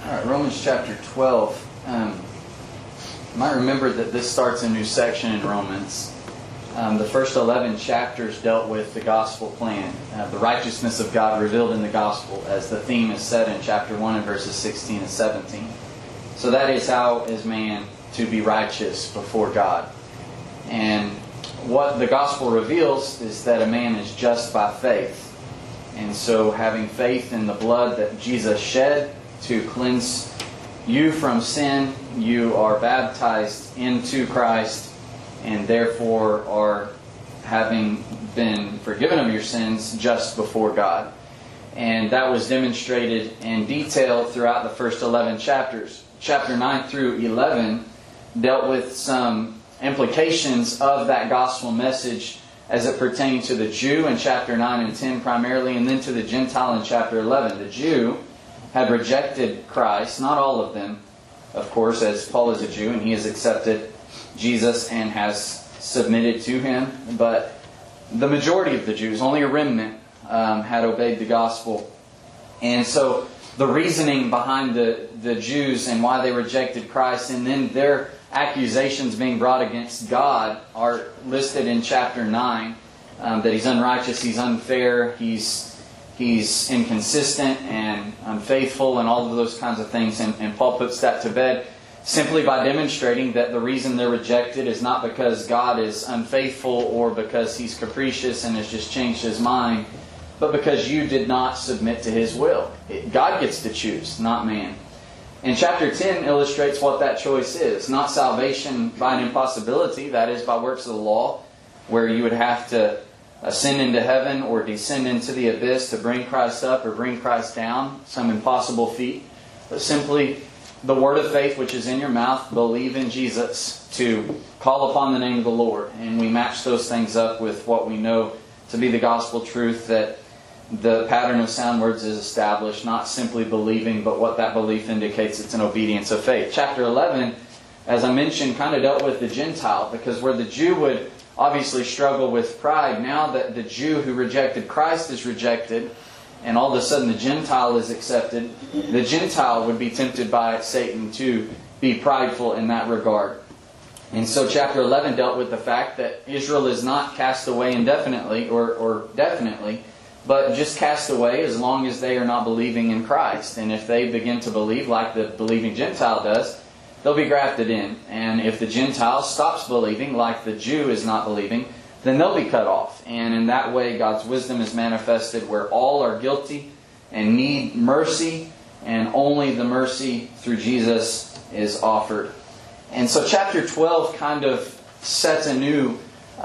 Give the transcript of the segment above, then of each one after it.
All right, Romans chapter 12. You might remember that this starts a new section in Romans. The first 11 chapters dealt with the gospel plan, the righteousness of God revealed in the gospel, as the theme is said in chapter 1 and verses 16 and 17. So that is how is man to be righteous before God. And what the gospel reveals is that a man is just by faith. And so having faith in the blood that Jesus shed to cleanse you from sin, you are baptized into Christ and therefore are, having been forgiven of your sins, just before God. And that was demonstrated in detail throughout the first 11 chapters. Chapter 9 through 11 dealt with some implications of that gospel message as it pertained to the Jew in chapter 9 and 10 primarily, and then to the Gentile in chapter 11. The Jew had rejected Christ, not all of them, of course, as Paul is a Jew and he has accepted Jesus and has submitted to Him. But the majority of the Jews, only a remnant, had obeyed the gospel. And so the reasoning behind the Jews and why they rejected Christ, and then their accusations being brought against God, are listed in chapter 9. That He's unrighteous, He's unfair, He's inconsistent and unfaithful and all of those kinds of things. And Paul puts that to bed simply by demonstrating that the reason they're rejected is not because God is unfaithful or because He's capricious and has just changed His mind, but because you did not submit to His will. God gets to choose, not man. And chapter 10 illustrates what that choice is. Not salvation by an impossibility, that is by works of the law, where you would have to ascend into heaven or descend into the abyss to bring Christ up or bring Christ down, some impossible feat. But simply the word of faith which is in your mouth, believe in Jesus, to call upon the name of the Lord. And we match those things up with what we know to be the gospel truth, that the pattern of sound words is established, not simply believing, but what that belief indicates, it's an obedience of faith. Chapter 11, as I mentioned, kind of dealt with the Gentile, because where the Jew would obviously struggle with pride, now that the Jew who rejected Christ is rejected, and all of a sudden the Gentile is accepted, the Gentile would be tempted by Satan to be prideful in that regard. And so chapter 11 dealt with the fact that Israel is not cast away indefinitely or definitely, but just cast away as long as they are not believing in Christ. And if they begin to believe like the believing Gentile does, they'll be grafted in. And if the Gentile stops believing like the Jew is not believing, then they'll be cut off. And in that way, God's wisdom is manifested where all are guilty and need mercy, and only the mercy through Jesus is offered. And so chapter 12 kind of sets a new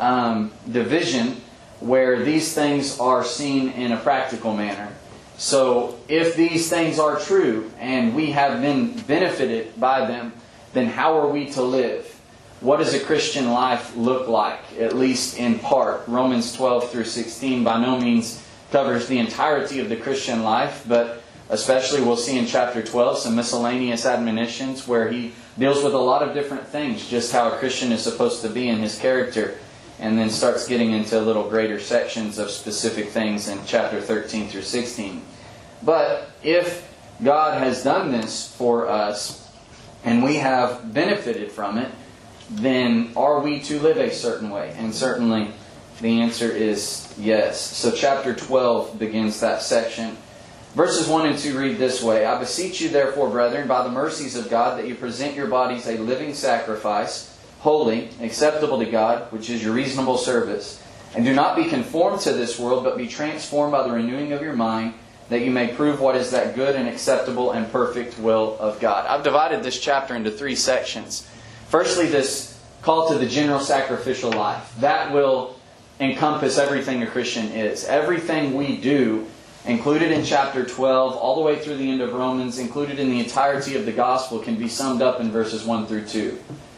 division where these things are seen in a practical manner. So if these things are true and we have been benefited by them, then how are we to live? What does a Christian life look like, at least in part? Romans 12 through 16 by no means covers the entirety of the Christian life, but especially we'll see in chapter 12 some miscellaneous admonitions where he deals with a lot of different things, just how a Christian is supposed to be in his character, and then starts getting into little greater sections of specific things in chapter 13 through 16. But if God has done this for us, and we have benefited from it, then are we to live a certain way? And certainly the answer is yes. So chapter 12 begins that section. Verses 1 and 2 read this way: I beseech you therefore, brethren, by the mercies of God, that you present your bodies a living sacrifice, holy, acceptable to God, which is your reasonable service. And do not be conformed to this world, but be transformed by the renewing of your mind, that you may prove what is that good and acceptable and perfect will of God. I've divided this chapter into 3 sections. Firstly, this call to the general sacrificial life. That will encompass everything a Christian is. Everything we do, included in chapter 12, all the way through the end of Romans, included in the entirety of the gospel, can be summed up in verses 1 through 2.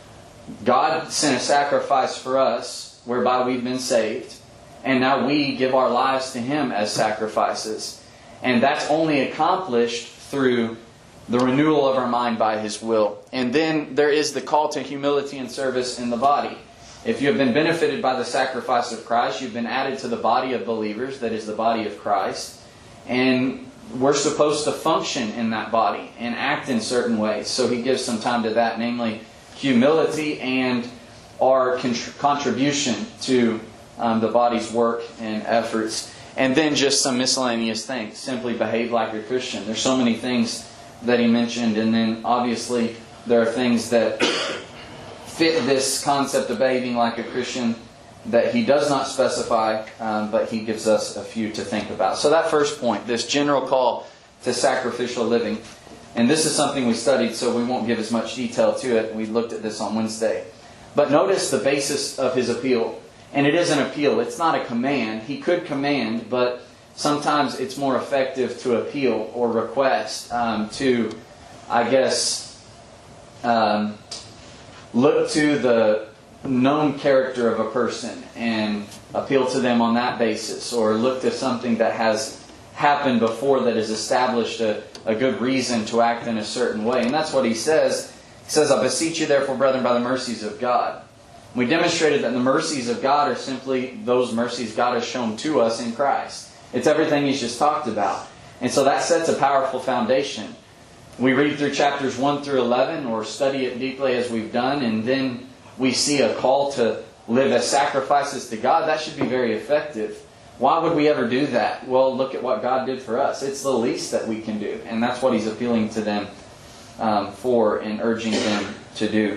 God sent a sacrifice for us, whereby we've been saved, and now we give our lives to Him as sacrifices. And that's only accomplished through the renewal of our mind by His will. And then there is the call to humility and service in the body. If you have been benefited by the sacrifice of Christ, you've been added to the body of believers, that is the body of Christ. And we're supposed to function in that body and act in certain ways. So he gives some time to that, namely humility and our contribution to the body's work and efforts. And then just some miscellaneous things. Simply behave like a Christian. There's so many things that he mentioned. And then obviously there are things that fit this concept of behaving like a Christian that he does not specify, but he gives us a few to think about. So that first point, this general call to sacrificial living. And this is something we studied, so we won't give as much detail to it. We looked at this on Wednesday. But notice the basis of his appeal. And it is an appeal. It's not a command. He could command, but sometimes it's more effective to appeal or request, to, I guess, look to the known character of a person and appeal to them on that basis, or look to something that has happened before that has established a good reason to act in a certain way. And that's what he says. He says, I beseech you therefore, brethren, by the mercies of God. We demonstrated that the mercies of God are simply those mercies God has shown to us in Christ. It's everything he's just talked about. And so that sets a powerful foundation. We read through chapters 1 through 11 or study it deeply as we've done, and then we see a call to live as sacrifices to God. That should be very effective. Why would we ever do that? Well, look at what God did for us. It's the least that we can do. And that's what he's appealing to them for and urging them to do.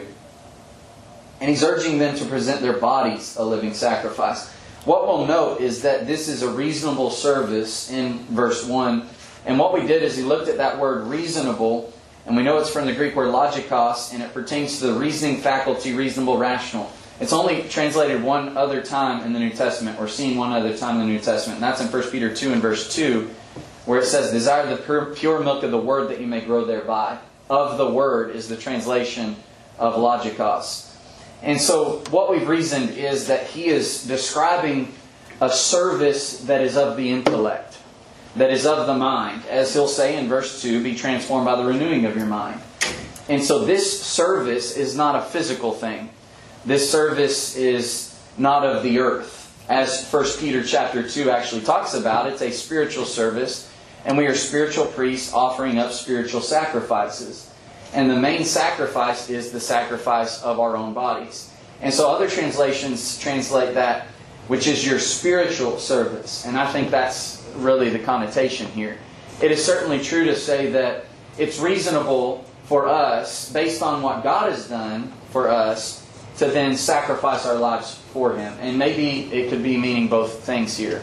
And he's urging them to present their bodies a living sacrifice. What we'll note is that this is a reasonable service in verse 1. And what we did is he looked at that word reasonable, and we know it's from the Greek word logikos, and it pertains to the reasoning faculty, reasonable, rational. It's only translated one other time in the New Testament, or seen one other time in the New Testament, and that's in 1 Peter 2 and verse 2, where it says, desire the pure milk of the word that you may grow thereby. Of the word is the translation of logikos. And so what we've reasoned is that he is describing a service that is of the intellect, that is of the mind. As he'll say in verse 2, be transformed by the renewing of your mind. And so this service is not a physical thing. This service is not of the earth. As 1 Peter chapter 2 actually talks about, it's a spiritual service. And we are spiritual priests offering up spiritual sacrifices. And the main sacrifice is the sacrifice of our own bodies. And so other translations translate that, which is your spiritual service. And I think that's really the connotation here. It is certainly true to say that it's reasonable for us, based on what God has done for us, to then sacrifice our lives for Him. And maybe it could be meaning both things here.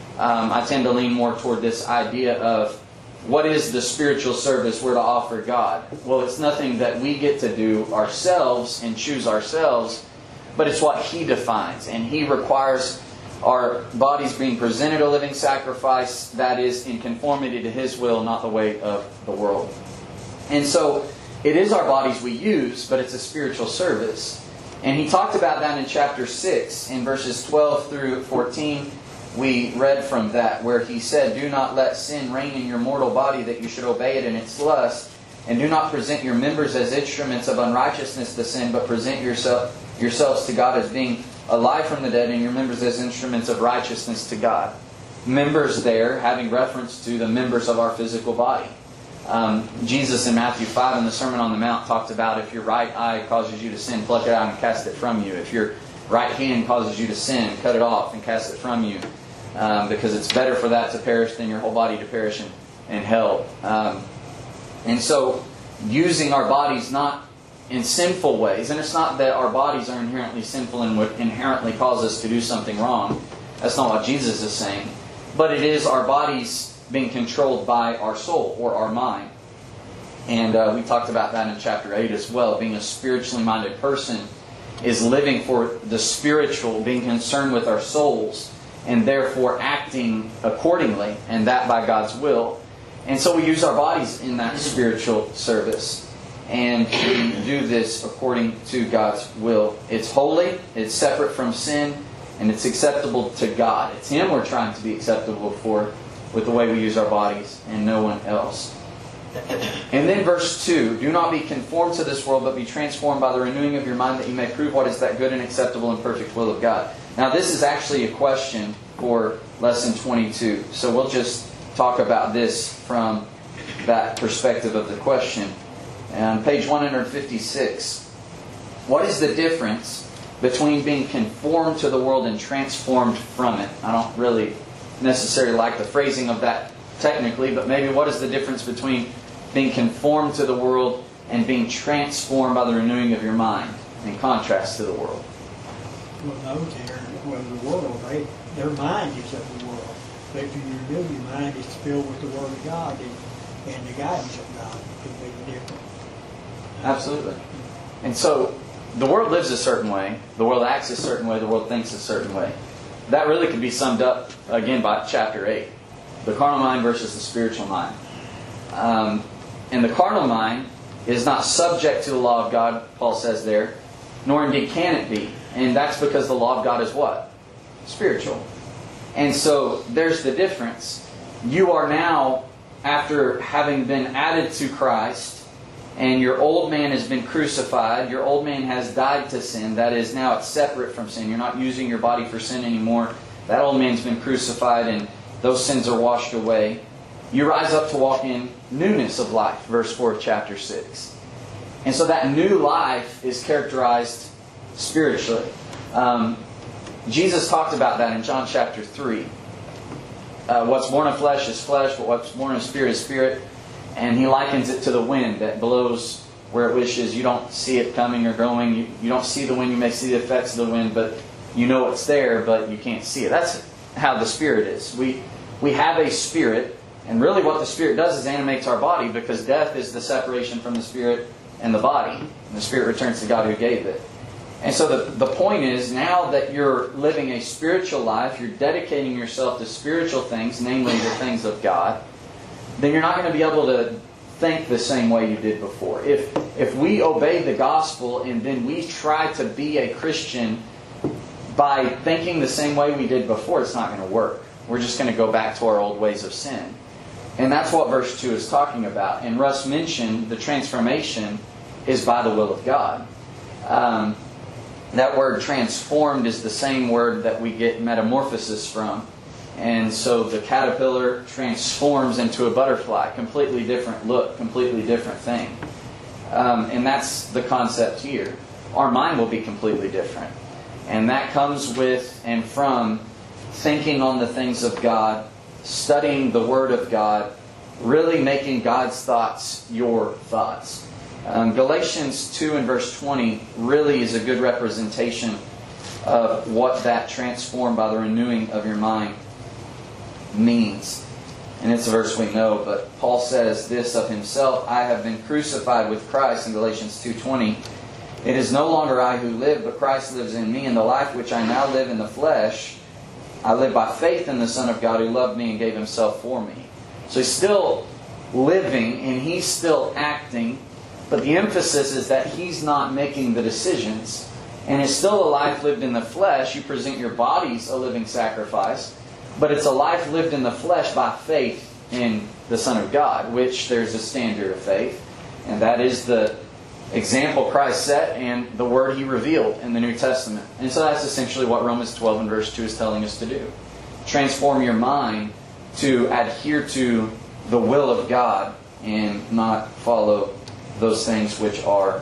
I tend to lean more toward this idea of what is the spiritual service we're to offer God? Well, it's nothing that we get to do ourselves and choose ourselves, but it's what He defines. And He requires our bodies being presented a living sacrifice that is in conformity to His will, not the way of the world. And so it is our bodies we use, but it's a spiritual service. And he talked about that in chapter 6, in verses 12 through 14. We read from that, where he said, do not let sin reign in your mortal body, that you should obey it in its lust. And do not present your members as instruments of unrighteousness to sin, but present yourselves to God as being alive from the dead, and your members as instruments of righteousness to God. Members there, having reference to the members of our physical body. Jesus in Matthew 5 in the Sermon on the Mount talked about if your right eye causes you to sin, pluck it out and cast it from you. If your right hand causes you to sin, cut it off and cast it from you. Because it's better for that to perish than your whole body to perish in hell. And so, using our bodies not in sinful ways, and it's not that our bodies are inherently sinful and would inherently cause us to do something wrong. That's not what Jesus is saying. But it is our bodies being controlled by our soul or our mind. And we talked about that in chapter 8 as well. Being a spiritually minded person is living for the spiritual, being concerned with our souls, and therefore acting accordingly, and that by God's will. And so we use our bodies in that spiritual service. And we do this according to God's will. It's holy, it's separate from sin, and it's acceptable to God. It's Him we're trying to be acceptable for with the way we use our bodies, and no one else. And then verse 2, do not be conformed to this world, but be transformed by the renewing of your mind, that you may prove what is that good and acceptable and perfect will of God. Now this is actually a question for lesson 22. So we'll just talk about this from that perspective of the question. On page 156, what is the difference between being conformed to the world and transformed from it? I don't really necessarily like the phrasing of that technically, but maybe what is the difference between being conformed to the world and being transformed by the renewing of your mind, in contrast to the world? Well, those here, the world, their mind is of the world. But if you renew your mind, it's filled with the Word of God and the guidance of God. It could be different. Absolutely. And so, the world lives a certain way, the world acts a certain way, the world thinks a certain way. That really could be summed up, again, by chapter 8. The carnal mind versus the spiritual mind. And the carnal mind is not subject to the law of God, Paul says there, nor indeed can it be. And that's because the law of God is what? Spiritual. And so there's the difference. You are now, after having been added to Christ, and your old man has been crucified, your old man has died to sin, that is, now it's separate from sin. You're not using your body for sin anymore. That old man's been crucified and those sins are washed away. You rise up to walk in newness of life, verse 4 of chapter 6. And so that new life is characterized spiritually. Jesus talked about that in John chapter 3. What's born of flesh is flesh, but what's born of spirit is spirit. And He likens it to the wind that blows where it wishes. You don't see it coming or going. You don't see the wind. You may see the effects of the wind, but you know it's there, but you can't see it. That's how the Spirit is. We have a spirit, and really what the Spirit does is animates our body, because death is the separation from the Spirit and the body. And the Spirit returns to God who gave it. And so the point is, now that you're living a spiritual life, you're dedicating yourself to spiritual things, namely the things of God, then you're not going to be able to think the same way you did before. If we obey the gospel and then we try to be a Christian by thinking the same way we did before, it's not going to work. We're just going to go back to our old ways of sin. And that's what verse 2 is talking about. And Russ mentioned the transformation is by the will of God. That word transformed is the same word that we get metamorphosis from. And so the caterpillar transforms into a butterfly. Completely different look, completely different thing. And that's the concept here. Our mind will be completely different. And that comes with and from thinking on the things of God, studying the Word of God, really making God's thoughts your thoughts. Galatians 2 and verse 20 really is a good representation of what that transformed by the renewing of your mind means. And it's a verse we know, but Paul says this of himself: I have been crucified with Christ, in Galatians 2:20. It is no longer I who live, but Christ lives in me, and the life which I now live in the flesh, I live by faith in the Son of God who loved me and gave Himself for me. So He's still living and He's still acting, but the emphasis is that He's not making the decisions. And it's still a life lived in the flesh. You present your bodies a living sacrifice, but it's a life lived in the flesh by faith in the Son of God, which there's a standard of faith. And that is the example Christ set and the Word He revealed in the New Testament. And so that's essentially what Romans 12 and verse 2 is telling us to do. Transform your mind to adhere to the will of God and not follow those things which are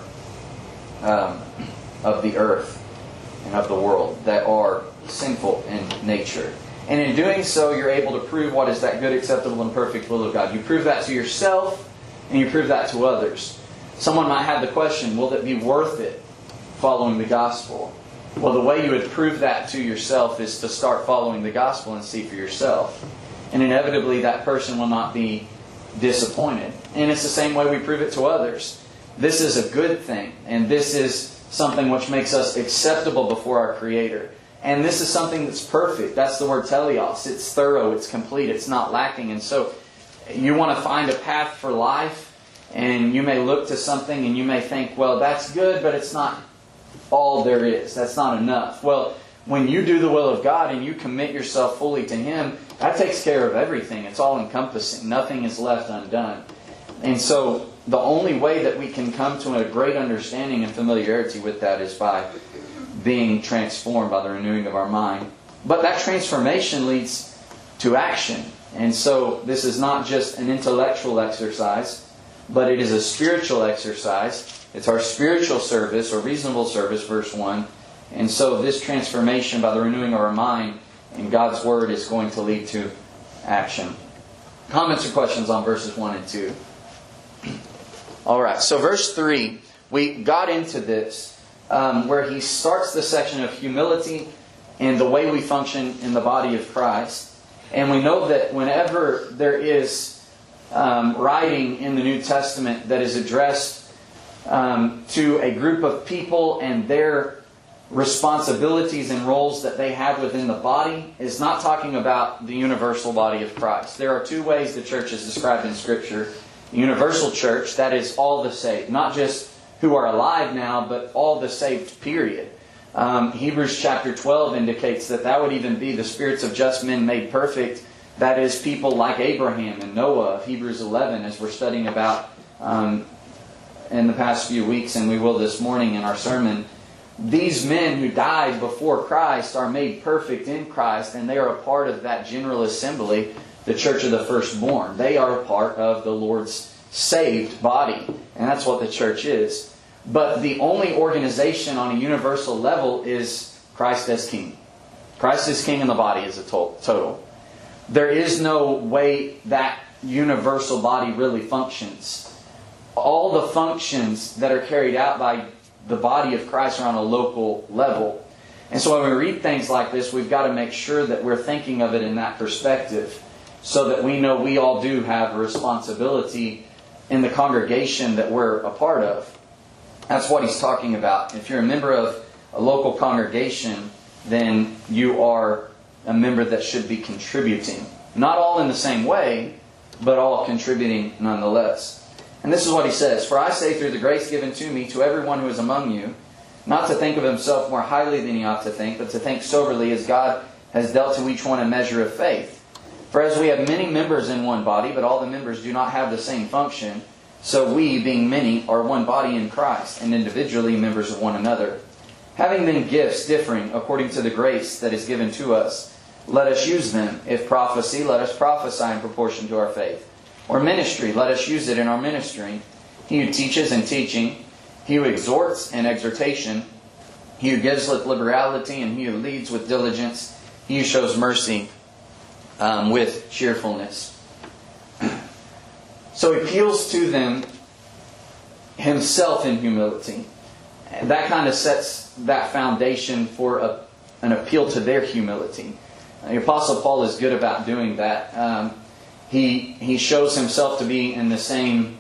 of the earth and of the world, that are sinful in nature. And in doing so, you're able to prove what is that good, acceptable, and perfect will of God. You prove that to yourself, and you prove that to others. Someone might have the question, will it be worth it following the gospel? Well, the way you would prove that to yourself is to start following the gospel and see for yourself. And inevitably, that person will not be disappointed. And it's the same way we prove it to others. This is a good thing, and this is something which makes us acceptable before our Creator. And this is something that's perfect. That's the word teleos. It's thorough, it's complete, it's not lacking. And so you want to find a path for life, and you may look to something and you may think, well, that's good, but it's not all there is. That's not enough. Well, when you do the will of God and you commit yourself fully to Him, that takes care of everything. It's all encompassing. Nothing is left undone. And so the only way that we can come to a great understanding and familiarity with that is by being transformed by the renewing of our mind. But that transformation leads to action. And so this is not just an intellectual exercise, but it is a spiritual exercise. It's our spiritual service, or reasonable service, verse 1. And so this transformation by the renewing of our mind in God's Word is going to lead to action. Comments or questions on verses 1 and 2? Alright, so verse 3, we got into this, where he starts the section of humility and the way we function in the body of Christ. And we know that whenever there is writing in the New Testament that is addressed to a group of people and their responsibilities and roles that they have within the body, is not talking about the universal body of Christ. There are two ways the church is described in Scripture. The universal church, that is all the saved, not just who are alive now, but all the saved, period. Hebrews chapter 12 indicates that would even be the spirits of just men made perfect. That is, people like Abraham and Noah of Hebrews 11, as we're studying about in the past few weeks, and we will this morning in our sermon. These men who died before Christ are made perfect in Christ, and they are a part of that general assembly, the church of the firstborn. They are a part of the Lord's saved body, and that's what the church is. But the only organization on a universal level is Christ as King. Christ as King in the body is a total. There is no way that universal body really functions. All the functions that are carried out by the body of Christ are on a local level. And so when we read things like this, we've got to make sure that we're thinking of it in that perspective, so that we know we all do have a responsibility in the congregation that we're a part of. That's what he's talking about. If you're a member of a local congregation, then you are a member that should be contributing. Not all in the same way, but all contributing nonetheless. And this is what he says, "For I say through the grace given to me to everyone who is among you, not to think of himself more highly than he ought to think, but to think soberly as God has dealt to each one a measure of faith. For as we have many members in one body, but all the members do not have the same function, so we, being many, are one body in Christ, and individually members of one another. Having then gifts differing according to the grace that is given to us, let us use them. If prophecy, let us prophesy in proportion to our faith. Or ministry, let us use it in our ministry. He who teaches in teaching, he who exhorts in exhortation, he who gives with liberality, and he who leads with diligence, he who shows mercy with cheerfulness." So he appeals to them himself in humility. And that kind of sets that foundation for an appeal to their humility. The Apostle Paul is good about doing that. He shows himself to be in the same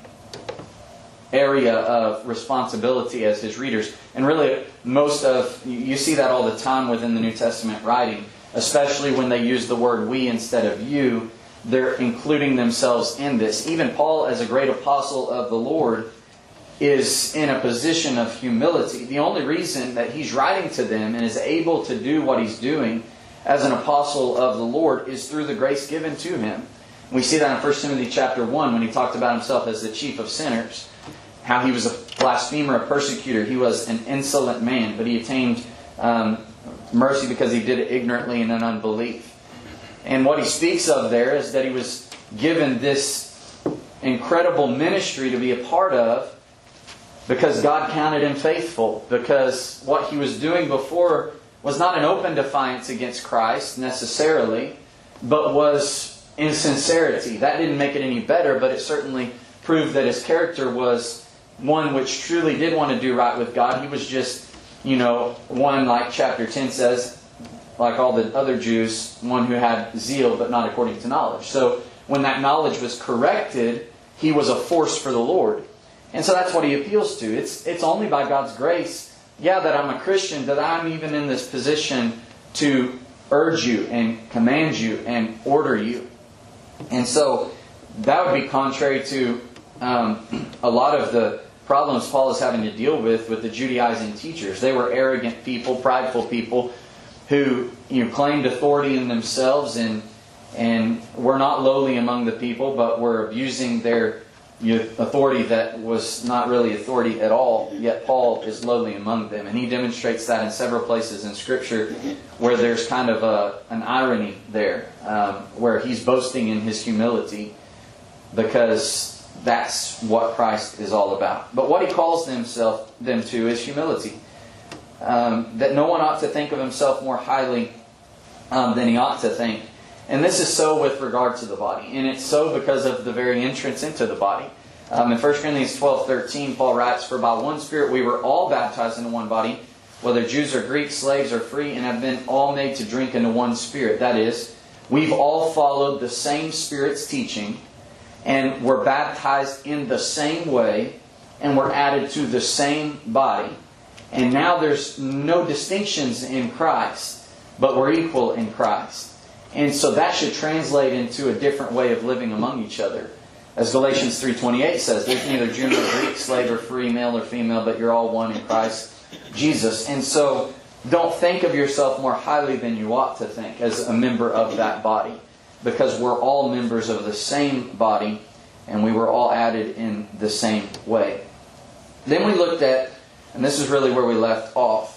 area of responsibility as his readers. And really, you see that all the time within the New Testament writing, especially when they use the word we instead of you. They're including themselves in this. Even Paul, as a great apostle of the Lord, is in a position of humility. The only reason that he's writing to them and is able to do what he's doing as an apostle of the Lord is through the grace given to him. We see that in 1 Timothy chapter 1 when he talked about himself as the chief of sinners. How he was a blasphemer, a persecutor. He was an insolent man, but he attained mercy because he did it ignorantly and in unbelief. And what he speaks of there is that he was given this incredible ministry to be a part of because God counted him faithful. Because what he was doing before was not an open defiance against Christ necessarily, but was in sincerity. That didn't make it any better, but it certainly proved that his character was one which truly did want to do right with God. He was just, one, like chapter 10 says, like all the other Jews, one who had zeal but not according to knowledge. So when that knowledge was corrected, he was a force for the Lord. And so that's what he appeals to. It's only by God's grace, that I'm a Christian, that I'm even in this position to urge you and command you and order you. And so that would be contrary to a lot of the problems Paul is having to deal with the Judaizing teachers. They were arrogant people, prideful people, who claimed authority in themselves and were not lowly among the people, but were abusing their authority that was not really authority at all, yet Paul is lowly among them. And he demonstrates that in several places in Scripture where there's kind of an irony there, where he's boasting in his humility because that's what Christ is all about. But what he calls them to is humility. That no one ought to think of himself more highly than he ought to think. And this is so with regard to the body. And it's so because of the very entrance into the body. In 1 Corinthians 12:13, Paul writes, "For by one Spirit we were all baptized into one body, whether Jews or Greeks, slaves or free, and have been all made to drink into one Spirit." That is, we've all followed the same Spirit's teaching, and were baptized in the same way, and were added to the same body. And now there's no distinctions in Christ, but we're equal in Christ. And so that should translate into a different way of living among each other. As Galatians 3:28 says, there's neither Jew nor Greek, slave or free, male or female, but you're all one in Christ Jesus. And so don't think of yourself more highly than you ought to think as a member of that body. Because we're all members of the same body, and we were all added in the same way. Then we looked at, and this is really where we left off,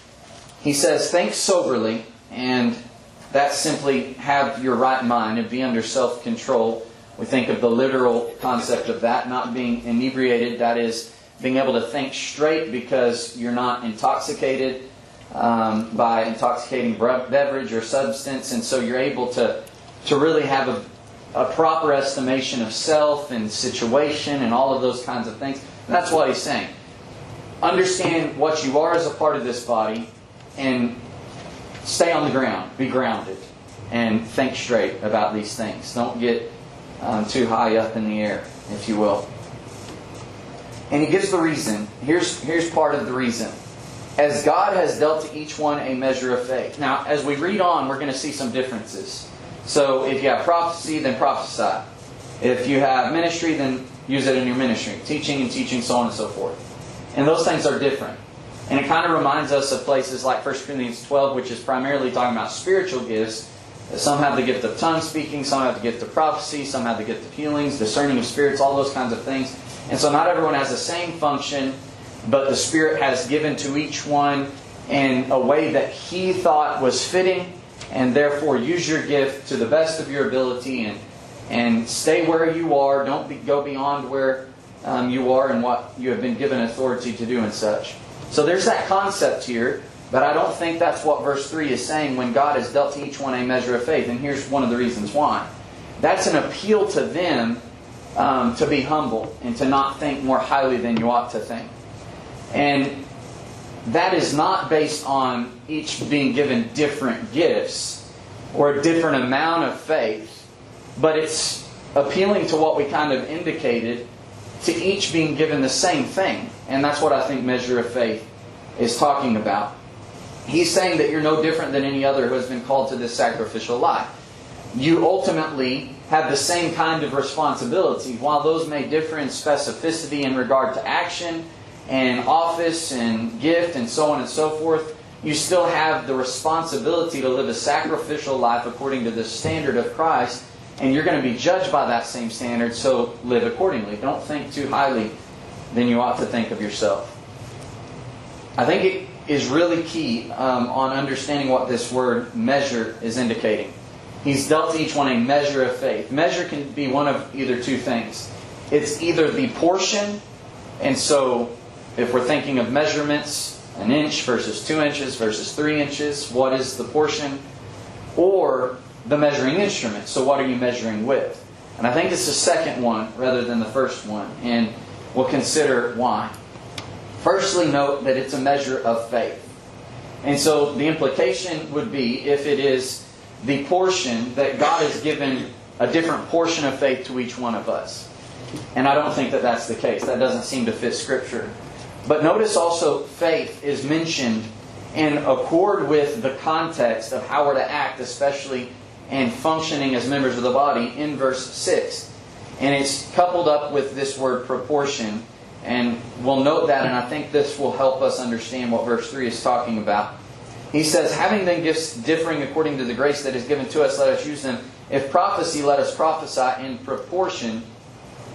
he says, think soberly, and that's simply have your right mind and be under self-control. We think of the literal concept of that, not being inebriated. That is, being able to think straight because you're not intoxicated by intoxicating beverage or substance. And so you're able to really have a proper estimation of self and situation and all of those kinds of things. And that's what he's saying. Understand what you are as a part of this body and stay on the ground. Be grounded and think straight about these things. Don't get too high up in the air, if you will. And he gives the reason. Here's part of the reason. As God has dealt to each one a measure of faith. Now, as we read on, we're going to see some differences. So, if you have prophecy, then prophesy. If you have ministry, then use it in your ministry. Teaching, so on and so forth. And those things are different. And it kind of reminds us of places like 1 Corinthians 12, which is primarily talking about spiritual gifts. Some have the gift of tongue speaking, some have the gift of prophecy, some have the gift of healings, discerning of spirits, all those kinds of things. And so not everyone has the same function, but the Spirit has given to each one in a way that He thought was fitting, and therefore use your gift to the best of your ability and stay where you are. Don't go beyond where you are and what you have been given authority to do and such. So there's that concept here, but I don't think that's what verse 3 is saying when God has dealt to each one a measure of faith. And here's one of the reasons why. That's an appeal to them to be humble and to not think more highly than you ought to think. And that is not based on each being given different gifts or a different amount of faith, but it's appealing to what we kind of indicated, to each being given the same thing. And that's what I think measure of faith is talking about. He's saying that you're no different than any other who has been called to this sacrificial life. You ultimately have the same kind of responsibility. While those may differ in specificity in regard to action and office and gift and so on and so forth, you still have the responsibility to live a sacrificial life according to the standard of Christ. And you're going to be judged by that same standard, so live accordingly. Don't think too highly than you ought to think of yourself. I think it is really key on understanding what this word measure is indicating. He's dealt to each one a measure of faith. Measure can be one of either two things. It's either the portion, and so if we're thinking of measurements, an inch versus 2 inches versus 3 inches, what is the portion? Or the measuring instrument. So what are you measuring with? And I think it's the second one rather than the first one. And we'll consider why. Firstly, note that it's a measure of faith. And so the implication would be, if it is the portion, that God has given a different portion of faith to each one of us. And I don't think that that's the case. That doesn't seem to fit Scripture. But notice also faith is mentioned in accord with the context of how we're to act, especially and functioning as members of the body in verse 6. And it's coupled up with this word proportion. And we'll note that, and I think this will help us understand what verse 3 is talking about. He says, having then gifts differing according to the grace that is given to us, let us use them. If prophecy, let us prophesy in proportion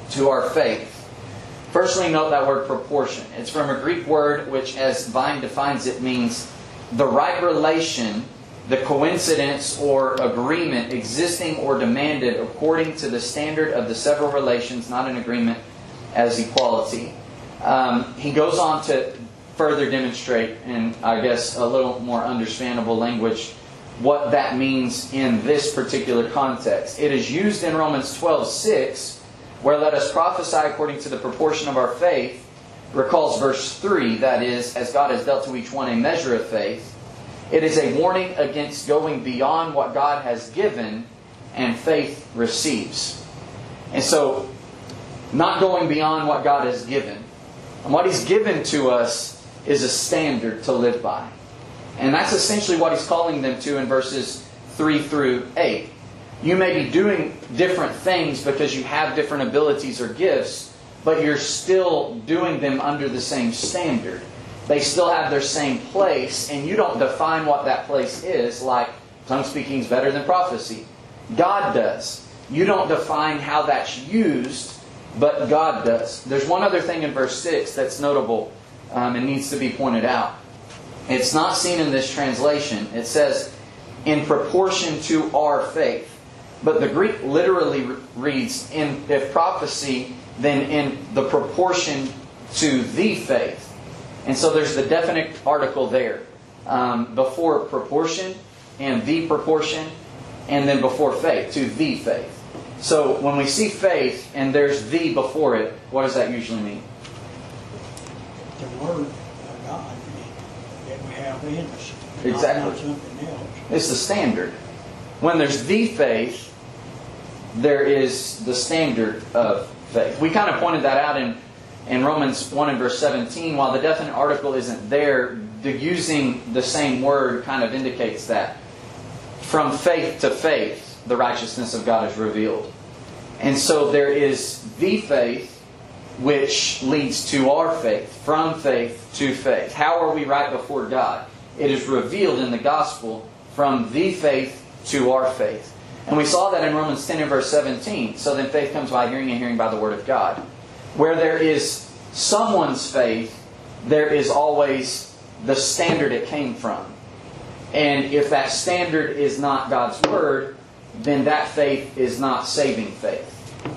to our faith. Firstly, note that word proportion. It's from a Greek word which, as Vine defines it, means the right relation, the coincidence or agreement existing or demanded according to the standard of the several relations, not an agreement as equality. He goes on to further demonstrate, in I guess a little more understandable language, what that means in this particular context. It is used in Romans 12:6, where let us prophesy according to the proportion of our faith, recalls verse 3, that is, as God has dealt to each one a measure of faith. It is a warning against going beyond what God has given and faith receives. And so, not going beyond what God has given. And what He's given to us is a standard to live by. And that's essentially what He's calling them to in verses 3 through 8. You may be doing different things because you have different abilities or gifts, but you're still doing them under the same standard. They still have their same place, and you don't define what that place is, like tongue speaking is better than prophecy. God does. You don't define how that's used, but God does. There's one other thing in verse 6 that's notable and needs to be pointed out. It's not seen in this translation. It says, in proportion to our faith. But the Greek literally reads, if prophecy, then in the proportion to the faith. And so there's the definite article there. Before proportion, and the proportion, and then before faith, to the faith. So when we see faith, and there's the before it, what does that usually mean? The Word of God that we have in us. Exactly. Not something else. It's the standard. When there's the faith, there is the standard of faith. We kind of pointed that out in Romans 1 and verse 17. While the definite article isn't there, using the same word kind of indicates that. From faith to faith, the righteousness of God is revealed. And so there is the faith which leads to our faith, from faith to faith. How are we right before God? It is revealed in the gospel from the faith to our faith. And we saw that in Romans 10 and verse 17. So then faith comes by hearing, and hearing by the Word of God. Where there is someone's faith, there is always the standard it came from. And if that standard is not God's Word, then that faith is not saving faith.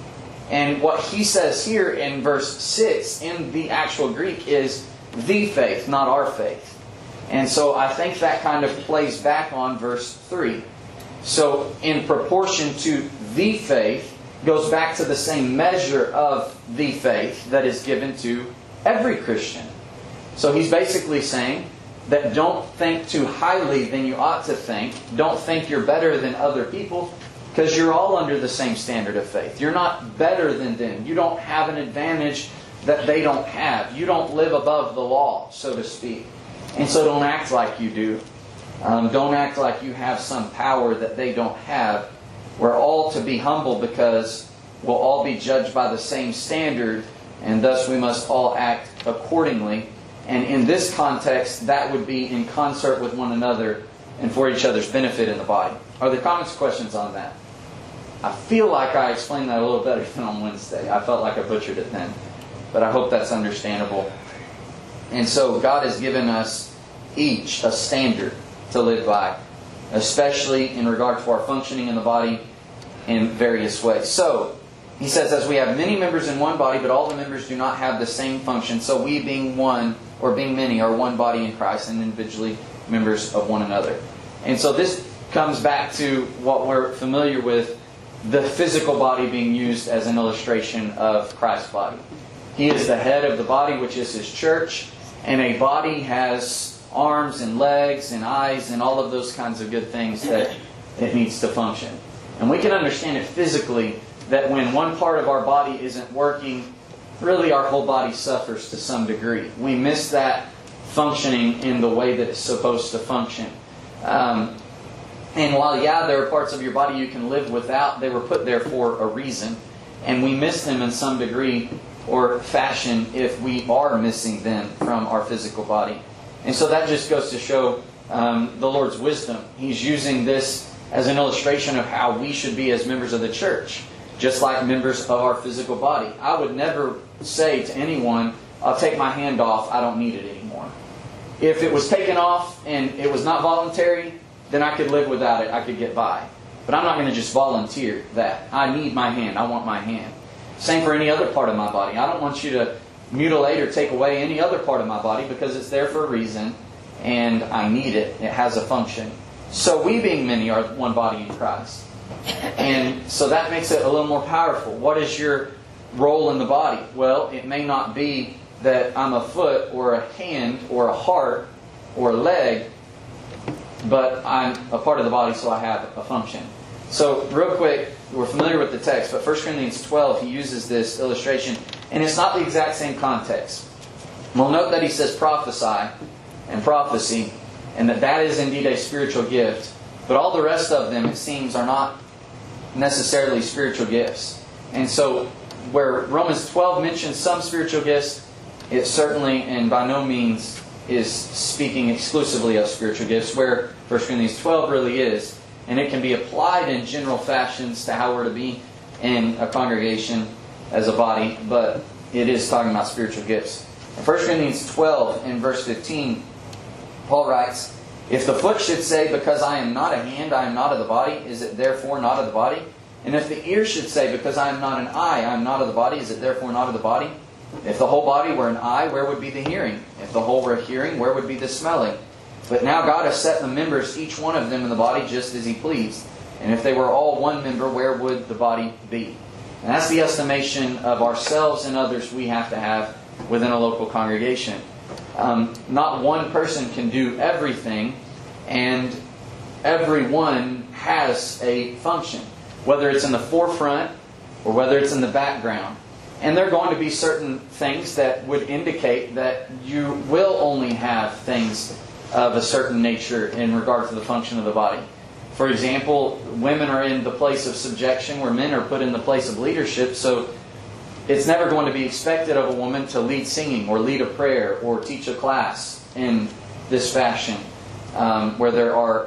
And what he says here in verse 6 in the actual Greek is the faith, not our faith. And so I think that kind of plays back on verse 3. So in proportion to the faith, goes back to the same measure of the faith that is given to every Christian. So he's basically saying that don't think too highly than you ought to think. Don't think you're better than other people, because you're all under the same standard of faith. You're not better than them. You don't have an advantage that they don't have. You don't live above the law, so to speak. And so don't act like you do. Don't act like you have some power that they don't have. We're all to be humble because we'll all be judged by the same standard, and thus we must all act accordingly. And in this context, that would be in concert with one another and for each other's benefit in the body. Are there comments or questions on that? I feel like I explained that a little better than on Wednesday. I felt like I butchered it then. But I hope that's understandable. And so God has given us each a standard to live by, especially in regard to our functioning in the body in various ways. So, he says, as we have many members in one body, but all the members do not have the same function, so we being one, or being many, are one body in Christ and individually members of one another. And so this comes back to what we're familiar with, the physical body being used as an illustration of Christ's body. He is the head of the body, which is His church, and a body has arms and legs and eyes and all of those kinds of good things that it needs to function. And we can understand it physically, that when one part of our body isn't working, really our whole body suffers to some degree. We miss that functioning in the way that it's supposed to function. And while, there are parts of your body you can live without, they were put there for a reason. And we miss them in some degree or fashion if we are missing them from our physical body. And so that just goes to show the Lord's wisdom. He's using this as an illustration of how we should be as members of the church. just like members of our physical body. I would never say to anyone, I'll take my hand off, I don't need it anymore. If it was taken off and it was not voluntary, then I could live without it, I could get by. But I'm not going to just volunteer that. I need my hand, I want my hand. Same for any other part of my body. I don't want you to mutilate or take away any other part of my body because it's there for a reason and I need it. It has a function. So we being many are one body in Christ. And so that makes it a little more powerful. What is your role in the body? Well, it may not be that I'm a foot or a hand or a heart or a leg, but I'm a part of the body, so I have a function. So real quick, we're familiar with the text, but 1 Corinthians 12, he uses this illustration, and it's not the exact same context. We'll note that he says prophesy and prophecy, and that is indeed a spiritual gift. But all the rest of them, it seems, are not necessarily spiritual gifts. And so where Romans 12 mentions some spiritual gifts, it certainly and by no means is speaking exclusively of spiritual gifts, where 1 Corinthians 12 really is. And it can be applied in general fashions to how we're to be in a congregation as a body, but it is talking about spiritual gifts. In 1 Corinthians 12 in verse 15, Paul writes, if the foot should say, because I am not a hand, I am not of the body, is it therefore not of the body? And if the ear should say, because I am not an eye, I am not of the body, is it therefore not of the body? If the whole body were an eye, where would be the hearing? If the whole were hearing, where would be the smelling? But now God has set the members, each one of them in the body, just as He pleased. And if they were all one member, where would the body be? And that's the estimation of ourselves and others we have to have within a local congregation. Not one person can do everything, and everyone has a function, whether it's in the forefront or whether it's in the background. And there are going to be certain things that would indicate that you will only have things of a certain nature in regard to the function of the body. For example, women are in the place of subjection where men are put in the place of leadership, so it's never going to be expected of a woman to lead singing or lead a prayer or teach a class in this fashion where there are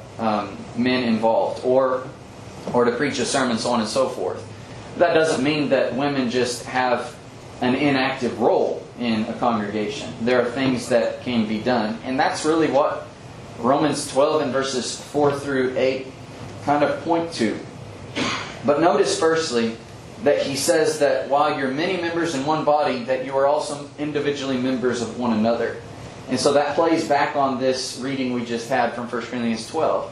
men involved, or to preach a sermon, so on and so forth. That doesn't mean that women just have an inactive role in a congregation. There are things that can be done. And that's really what Romans 12 and verses 4 through 8 kind of point to. But notice firstly that he says that while you're many members in one body, that you are also individually members of one another. And so that plays back on this reading we just had from 1 Corinthians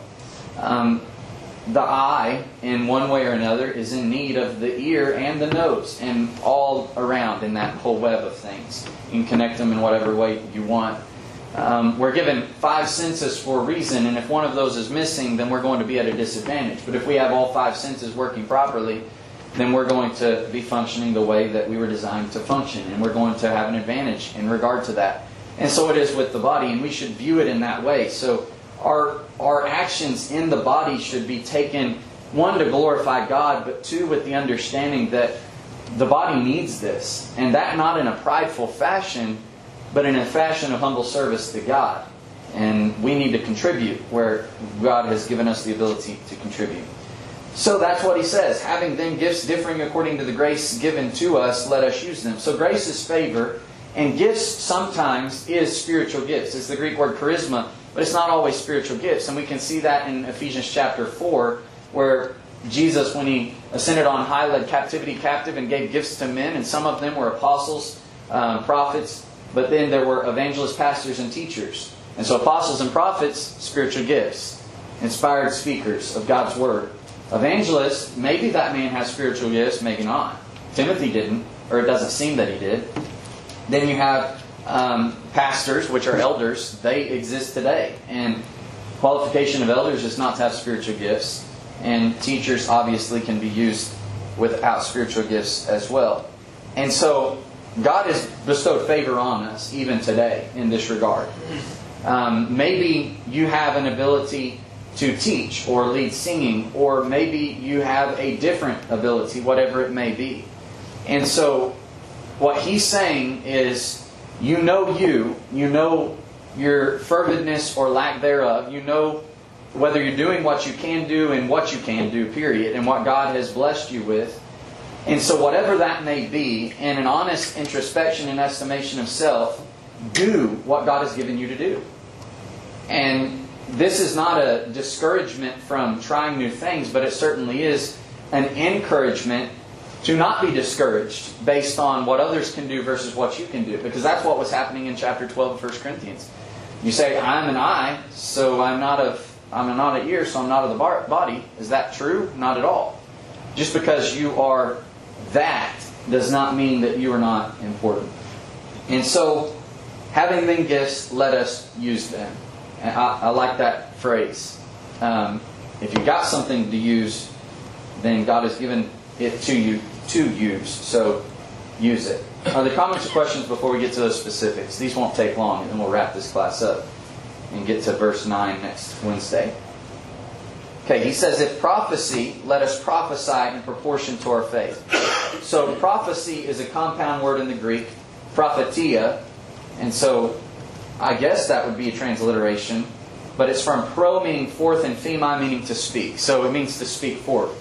12. The eye, in one way or another, is in need of the ear and the nose, and all around in that whole web of things. You can connect them in whatever way you want. We're given 5 senses for a reason, and if one of those is missing, then we're going to be at a disadvantage. But if we have all 5 senses working properly, then we're going to be functioning the way that we were designed to function, and we're going to have an advantage in regard to that. And so it is with the body, and we should view it in that way. So our actions in the body should be taken, 1, to glorify God, but 2, with the understanding that the body needs this. And that not in a prideful fashion, but in a fashion of humble service to God. And we need to contribute where God has given us the ability to contribute. So that's what he says. Having then gifts differing according to the grace given to us, let us use them. So grace is favor, and gifts sometimes is spiritual gifts. It's the Greek word charisma, but it's not always spiritual gifts. And we can see that in Ephesians chapter 4, where Jesus, when He ascended on high, led captivity captive and gave gifts to men. And some of them were apostles, prophets, but then there were evangelists, pastors, and teachers. And so apostles and prophets, spiritual gifts. Inspired speakers of God's Word. Evangelists, maybe that man has spiritual gifts, maybe not. Timothy didn't, or it doesn't seem that he did. Then you have pastors, which are elders. They exist today. And qualification of elders is not to have spiritual gifts. And teachers obviously can be used without spiritual gifts as well. And so God has bestowed favor on us even today in this regard. Maybe you have an ability to teach or lead singing, or maybe you have a different ability, whatever it may be. And so what he's saying is, you know your fervidness or lack thereof, you know whether you're doing what you can do and what you can do, period, and what God has blessed you with. And so whatever that may be, in an honest introspection and estimation of self, do what God has given you to do. And this is not a discouragement from trying new things, but it certainly is an encouragement to not be discouraged based on what others can do versus what you can do. Because that's what was happening in chapter 12 of 1 Corinthians. You say, I'm an eye, so I'm not an ear, so I'm not of the body. Is that true? Not at all. Just because you are that does not mean that you are not important. And so, having been gifts, let us use them. And I like that phrase. If you've got something to use, then God has given it to you to use. So, use it. Are there comments or questions before we get to those specifics? These won't take long, and then we'll wrap this class up and get to verse 9 next Wednesday. Okay, he says, if prophecy, let us prophesy in proportion to our faith. So prophecy is a compound word in the Greek, prophetia, and so I guess that would be a transliteration, but it's from pro meaning forth and phemi meaning to speak. So it means to speak forth.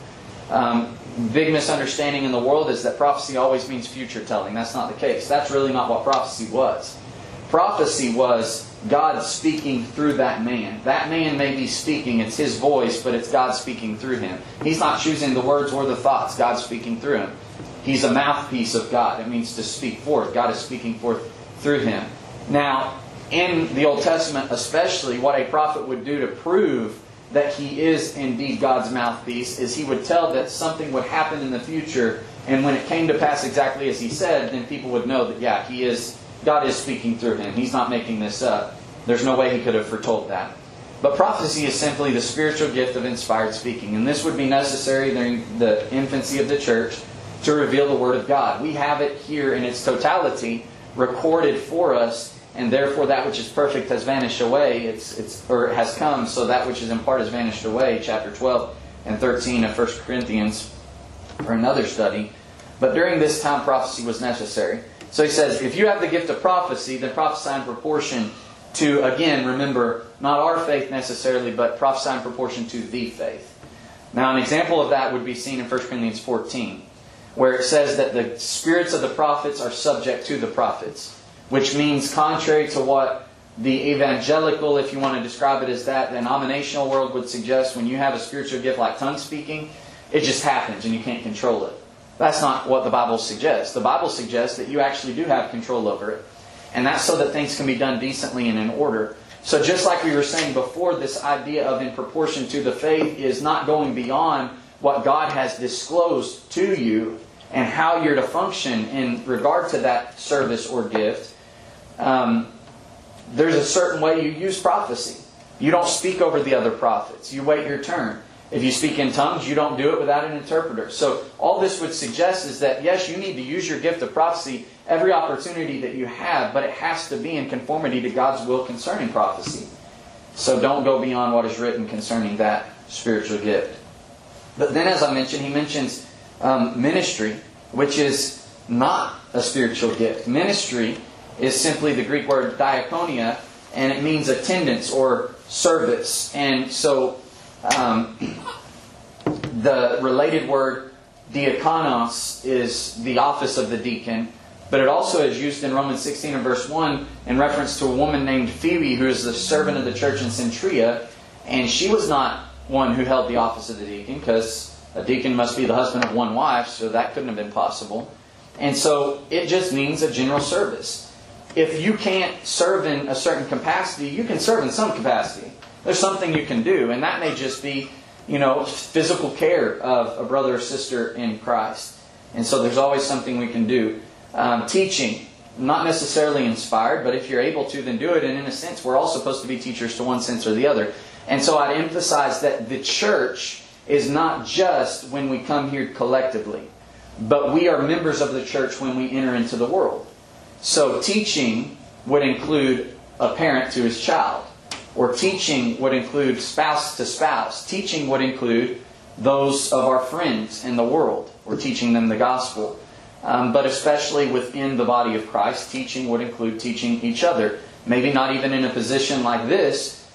Big misunderstanding in the world is that prophecy always means future telling. That's not the case. That's really not what prophecy was. Prophecy was God speaking through that man. That man may be speaking. It's his voice, but it's God speaking through him. He's not choosing the words or the thoughts. God's speaking through him. He's a mouthpiece of God. It means to speak forth. God is speaking forth through him. Now, in the Old Testament especially, what a prophet would do to prove that he is indeed God's mouthpiece is he would tell that something would happen in the future, and when it came to pass exactly as he said, then people would know that, yeah, God is speaking through him. He's not making this up. There's no way he could have foretold that. But prophecy is simply the spiritual gift of inspired speaking. And this would be necessary during the infancy of the church to reveal the Word of God. We have it here in its totality recorded for us, and therefore that which is perfect has vanished away, or has come, so that which is in part has vanished away, chapter 12 and 13 of 1 Corinthians, for another study. But during this time, prophecy was necessary. So he says, if you have the gift of prophecy, then prophesy in proportion to, again, remember, not our faith necessarily, but prophesy in proportion to the faith. Now, an example of that would be seen in 1 Corinthians 14, where it says that the spirits of the prophets are subject to the prophets, which means contrary to what the evangelical, if you want to describe it as that, denominational world would suggest, when you have a spiritual gift like tongue speaking, it just happens and you can't control it. That's not what the Bible suggests. The Bible suggests that you actually do have control over it. And that's so that things can be done decently and in order. So just like we were saying before, this idea of in proportion to the faith is not going beyond what God has disclosed to you and how you're to function in regard to that service or gift. There's a certain way you use prophecy. You don't speak over the other prophets. You wait your turn. If you speak in tongues, you don't do it without an interpreter. So all this would suggest is that, yes, you need to use your gift of prophecy every opportunity that you have, but it has to be in conformity to God's will concerning prophecy. So don't go beyond what is written concerning that spiritual gift. But then, as I mentioned, he mentions ministry, which is not a spiritual gift. Ministry is simply the Greek word diakonia, and it means attendance or service. And so the related word diakonos is the office of the deacon, but it also is used in Romans 16 and verse 1 in reference to a woman named Phoebe, who is the servant of the church in Centria, and she was not one who held the office of the deacon, because a deacon must be the husband of one wife, so that couldn't have been possible. And so it just means a general service. If you can't serve in a certain capacity, you can serve in some capacity. There's something you can do, and that may just be, physical care of a brother or sister in Christ. And so there's always something we can do. Teaching, not necessarily inspired, but if you're able to, then do it. And in a sense, we're all supposed to be teachers to one sense or the other. And so I'd emphasize that the church is not just when we come here collectively, but we are members of the church when we enter into the world. So teaching would include a parent to his child. Or teaching would include spouse to spouse. Teaching would include those of our friends in the world. We're teaching them the gospel. But especially within the body of Christ, teaching would include teaching each other. Maybe not even in a position like this,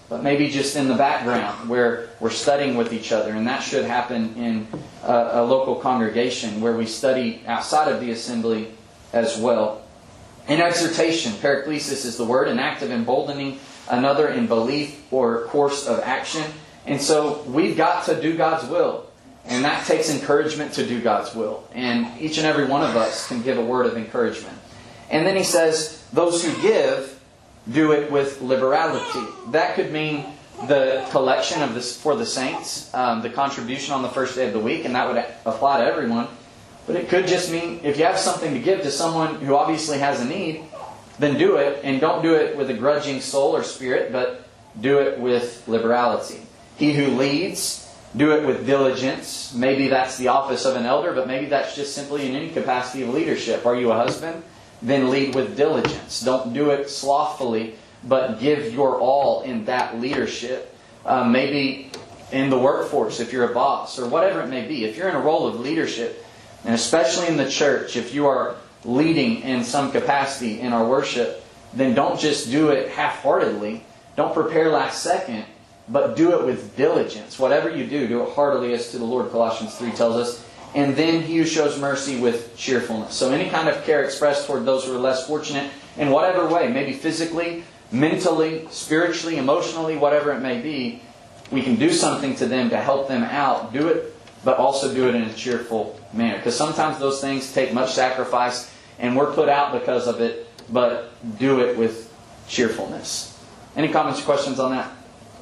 but maybe just in the background where we're studying with each other. And that should happen in a local congregation where we study outside of the assembly as well. In exhortation, paraklesis is the word, an act of emboldening another in belief or course of action. And so we've got to do God's will. And that takes encouragement to do God's will. And each and every one of us can give a word of encouragement. And then he says, those who give, do it with liberality. That could mean the collection of this for the saints, the contribution on the first day of the week, and that would apply to everyone. But it could just mean if you have something to give to someone who obviously has a need, then do it. And don't do it with a grudging soul or spirit, but do it with liberality. He who leads, do it with diligence. Maybe that's the office of an elder, but maybe that's just simply in any capacity of leadership. Are you a husband? Then lead with diligence. Don't do it slothfully, but give your all in that leadership. Maybe in the workforce, if you're a boss, or whatever it may be. If you're in a role of leadership, and especially in the church, if you are leading in some capacity in our worship, then don't just do it half-heartedly. Don't prepare last second, but do it with diligence. Whatever you do, do it heartily as to the Lord, Colossians 3 tells us. And then he who shows mercy with cheerfulness. So any kind of care expressed toward those who are less fortunate in whatever way, maybe physically, mentally, spiritually, emotionally, whatever it may be, we can do something to them to help them out. Do it, but also do it in a cheerful manner. Because sometimes those things take much sacrifice and we're put out because of it, but do it with cheerfulness. Any comments or questions on that?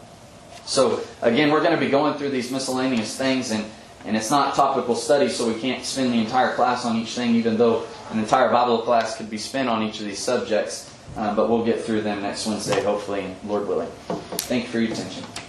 So again, we're going to be going through these miscellaneous things, and it's not topical study, so we can't spend the entire class on each thing, even though an entire Bible class could be spent on each of these subjects. But we'll get through them next Wednesday, hopefully, Lord willing. Thank you for your attention.